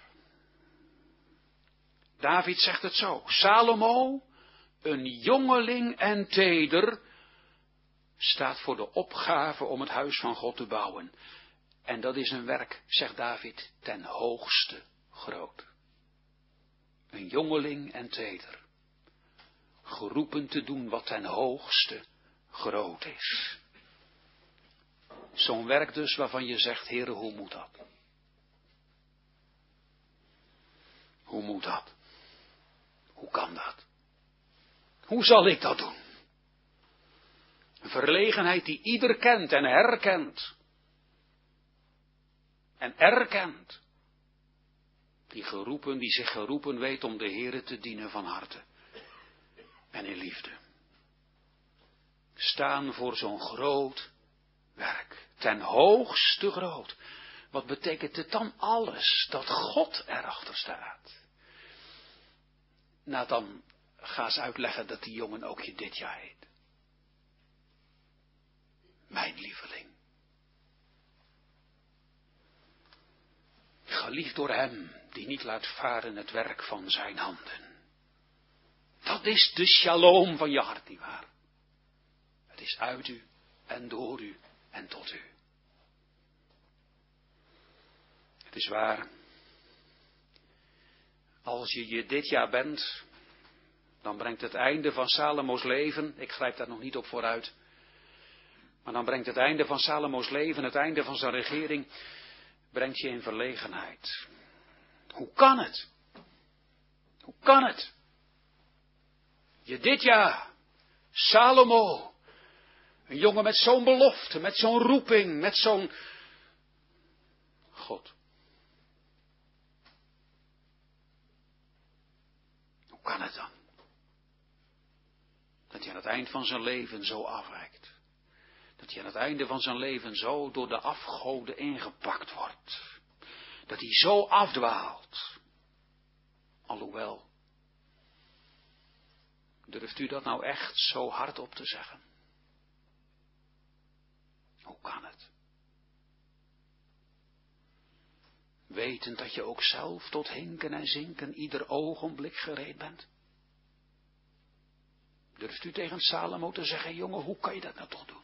S1: David zegt het zo, Salomo, een jongeling en teder, staat voor de opgave om het huis van God te bouwen. En dat is een werk, zegt David, ten hoogste groot. Een jongeling en teder, geroepen te doen wat ten hoogste groot is. Zo'n werk dus waarvan je zegt, Heere, hoe moet dat? Hoe moet dat? Hoe kan dat? Hoe zal ik dat doen? Een verlegenheid die ieder kent en herkent. En erkent. Die zich geroepen weet om de Heere te dienen van harte. En in liefde. Staan voor zo'n groot werk. Ten hoogste groot. Wat betekent het dan alles? Dat God erachter staat. Nou, dan ga eens uitleggen dat die jongen ook je dit jaar heet. Mijn lieveling. Geliefd door hem die niet laat varen het werk van zijn handen. Dat is de shalom van je hart, nietwaar? Het is uit u en door u en tot u. Het is waar. Als je dit jaar bent, dan brengt het einde van Salomo's leven, ik grijp daar nog niet op vooruit, maar dan brengt het einde van Salomo's leven, het einde van zijn regering, brengt je in verlegenheid. Hoe kan het? Hoe kan het? Je dit jaar, Salomo, een jongen met zo'n belofte, met zo'n roeping, met zo'n God. Hoe kan het dan? Dat hij aan het eind van zijn leven zo afwijkt. Dat hij aan het einde van zijn leven zo door de afgoden ingepakt wordt. Dat hij zo afdwaalt. Alhoewel. Durft u dat nou echt zo hardop te zeggen? Hoe kan het? Wetend dat je ook zelf tot hinken en zinken ieder ogenblik gereed bent. Durft u tegen Salomo te zeggen, jongen, hoe kan je dat nou toch doen?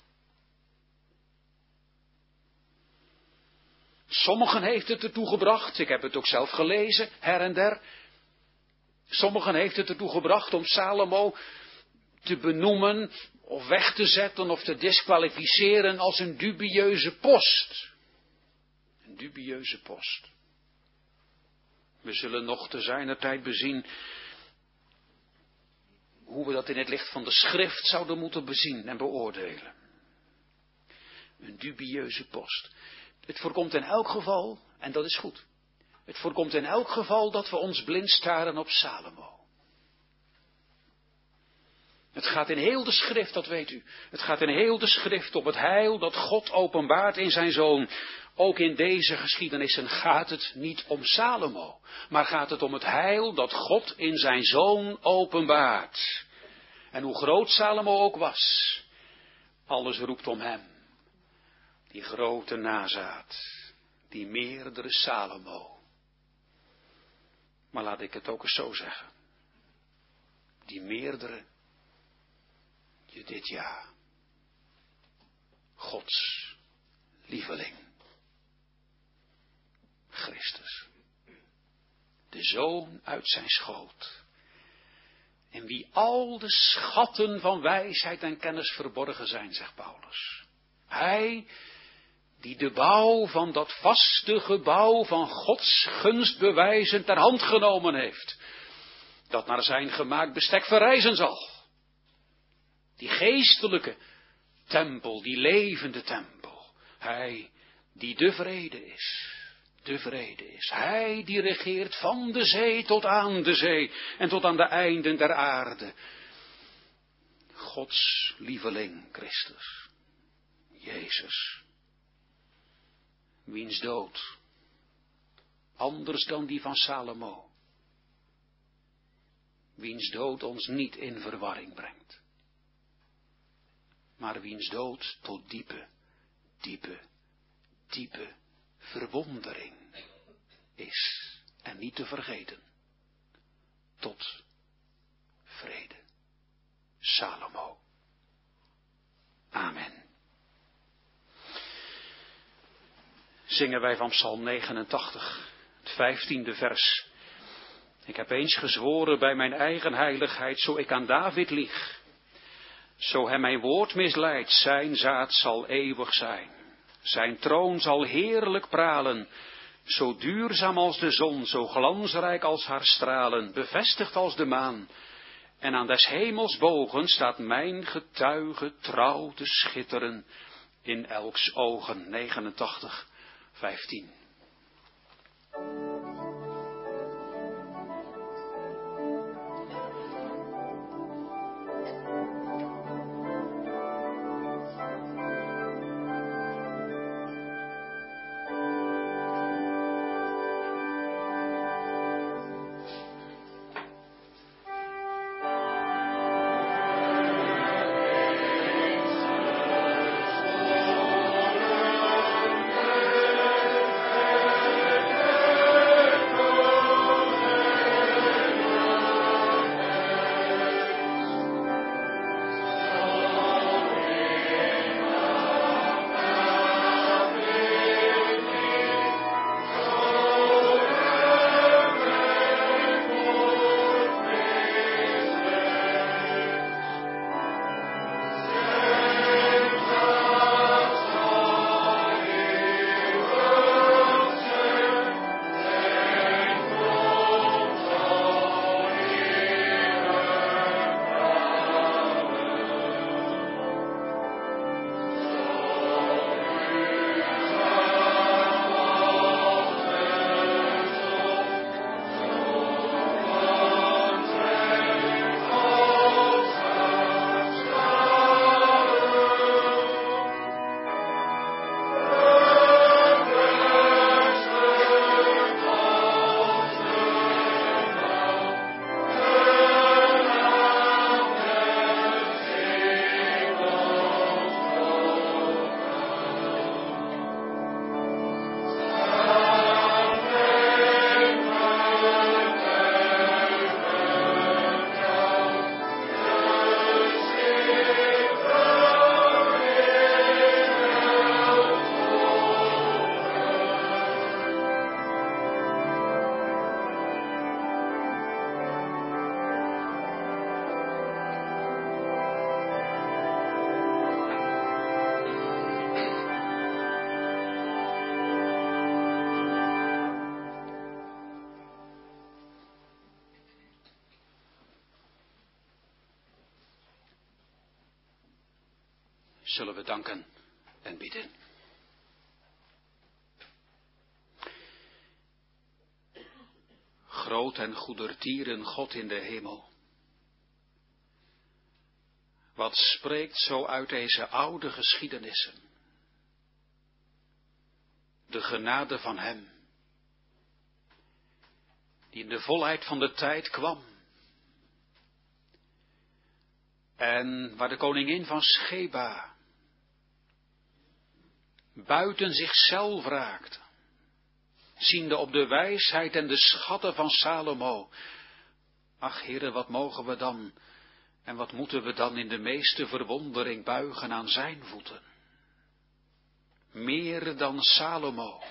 S1: Sommigen heeft het ertoe gebracht, ik heb het ook zelf gelezen, her en der. Sommigen heeft het ertoe gebracht om Salomo te benoemen, of weg te zetten, of te disqualificeren als een dubieuze post. Een dubieuze post. We zullen nog te zijner tijd bezien hoe we dat in het licht van de schrift zouden moeten bezien en beoordelen. Een dubieuze post. Het voorkomt in elk geval, en dat is goed, het voorkomt in elk geval dat we ons blind staren op Salomo. Het gaat in heel de schrift, dat weet u. Het gaat in heel de schrift om het heil dat God openbaart in zijn zoon. Ook in deze geschiedenissen gaat het niet om Salomo, maar gaat het om het heil dat God in zijn zoon openbaart. En hoe groot Salomo ook was, alles roept om hem. Die grote nazaat, die meerdere Salomo. Maar laat ik het ook eens zo zeggen. Die meerdere Judithia, Gods lieveling, Christus, de Zoon uit zijn schoot, in wie al de schatten van wijsheid en kennis verborgen zijn, zegt Paulus. Hij die de bouw van dat vaste gebouw van Gods gunstbewijzen ter hand genomen heeft, dat naar zijn gemaakt bestek verrijzen zal. Die geestelijke tempel, die levende tempel. Hij die de vrede is. De vrede is. Hij die regeert van de zee tot aan de zee en tot aan de einden der aarde. Gods lieveling Christus. Jezus. Wiens dood anders dan die van Salomo. Wiens dood ons niet in verwarring brengt. Maar wiens dood tot diepe, diepe, diepe verwondering is. En niet te vergeten. Tot vrede. Salomo. Amen. Zingen wij van Psalm 89, het 15e vers. Ik heb eens gezworen bij mijn eigen heiligheid, zo ik aan David lieg. Zo hij mijn woord misleidt, zijn zaad zal eeuwig zijn. Zijn troon zal heerlijk pralen, zo duurzaam als de zon, zo glansrijk als haar stralen, bevestigd als de maan. En aan des hemels bogen staat mijn getuige trouw te schitteren in elks ogen. 89, 15. Zullen we danken en bidden. Groot en goedertieren God in de hemel. Wat spreekt zo uit deze oude geschiedenissen? De genade van Hem, die in de volheid van de tijd kwam. En waar de koningin van Sheba buiten zichzelf raakte, ziende op de wijsheid en de schatten van Salomo. Ach, Heere, wat mogen we dan En wat moeten we dan in de meeste verwondering buigen aan zijn voeten? Meer dan Salomo.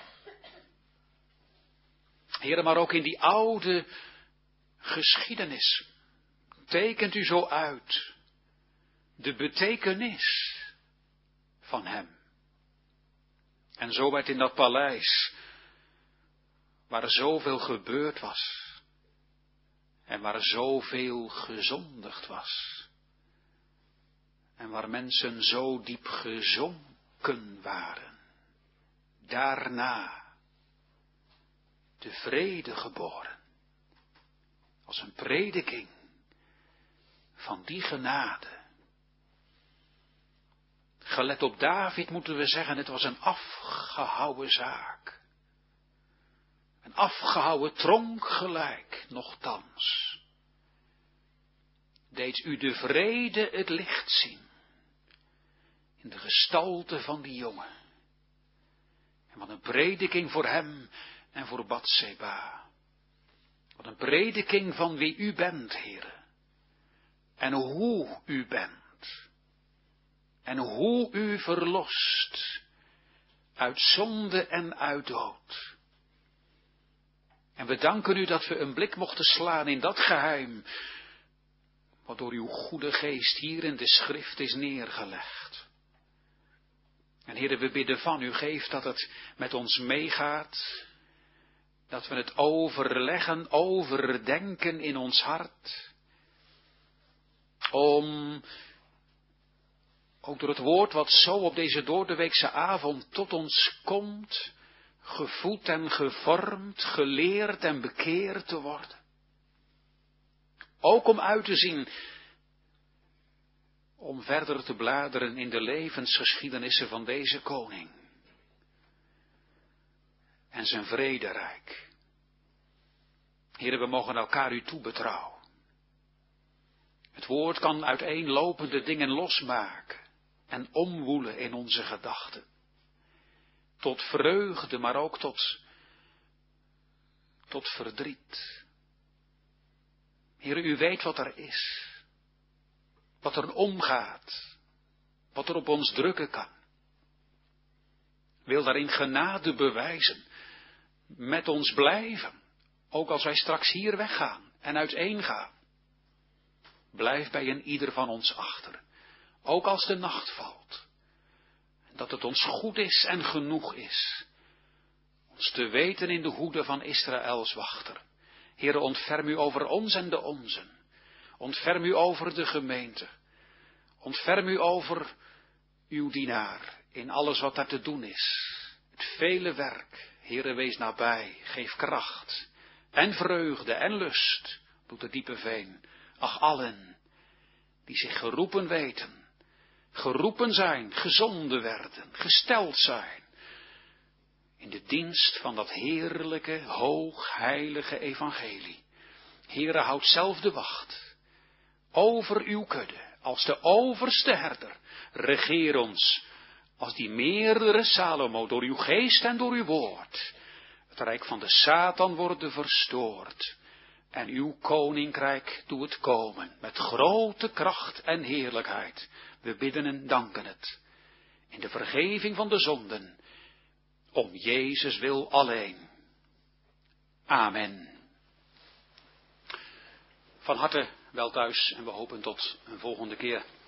S1: Heere, maar ook in die oude geschiedenis tekent u zo uit de betekenis van hem. En zo werd in dat paleis, waar er zoveel gebeurd was, en waar er zoveel gezondigd was, en waar mensen zo diep gezonken waren, daarna de vrede geboren, als een prediking van die genade. Gelet op David moeten we zeggen, het was een afgehouwen zaak. Een afgehouwen tronk gelijk, nochtans. Deed u de vrede het licht zien, in de gestalte van die jongen. En wat een prediking voor hem en voor Batseba. Wat een prediking van wie u bent, Heere. En hoe u bent. En hoe u verlost uit zonde en uit dood. En we danken u dat we een blik mochten slaan in dat geheim, wat door uw goede geest hier in de schrift is neergelegd. En Heere, we bidden van u, geef dat het met ons meegaat, dat we het overleggen, overdenken in ons hart, om ook door het woord wat zo op deze doordeweekse avond tot ons komt, gevoed en gevormd, geleerd en bekeerd te worden. Ook om uit te zien, om verder te bladeren in de levensgeschiedenissen van deze koning. En zijn vrederijk. Heren, we mogen elkaar u toebetrouwen. Het woord kan uiteenlopende dingen losmaken en omwoelen in onze gedachten. Tot vreugde, maar ook tot verdriet. Heere, u weet wat er is. Wat er omgaat. Wat er op ons drukken kan. Wil daarin genade bewijzen. Met ons blijven. Ook als wij straks hier weggaan en uiteengaan. Blijf bij een ieder van ons achter. Ook als de nacht valt. Dat het ons goed is en genoeg is. Ons te weten in de hoede van Israëls wachter. Heere, ontferm u over ons en de onzen. Ontferm u over de gemeente. Ontferm u over uw dienaar in alles wat daar te doen is. Het vele werk. Heere, wees nabij. Geef kracht en vreugde en lust. Doet de diepe veen. Ach, allen die zich geroepen weten. Geroepen zijn, gezonden werden, gesteld zijn. In de dienst van dat heerlijke, hoogheilige evangelie. Heere, houd zelf de wacht. Over uw kudde, als de overste herder. Regeer ons, als die meerdere Salomo, door uw geest en door uw woord. Het rijk van de Satan worden verstoord. En uw koninkrijk doe het komen, met grote kracht en heerlijkheid. We bidden en danken het. In de vergeving van de zonden. Om Jezus wil alleen. Amen. Van harte wel thuis en we hopen tot een volgende keer.